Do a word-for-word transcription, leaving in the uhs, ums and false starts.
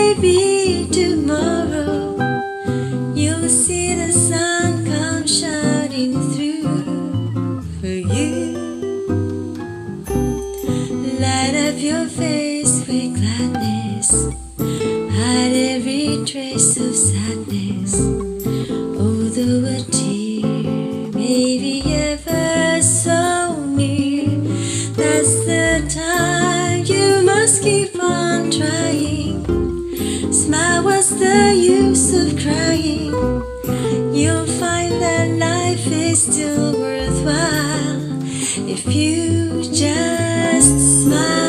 maybe tomorrow you'll see the sun come shining through for you. Light up your face with gladness, hide every trace of sadness. Although a tear may be ever so near, that's the time you must keep on trying. Smile, what's the use of crying? You'll find that life is still worthwhile if you just smile.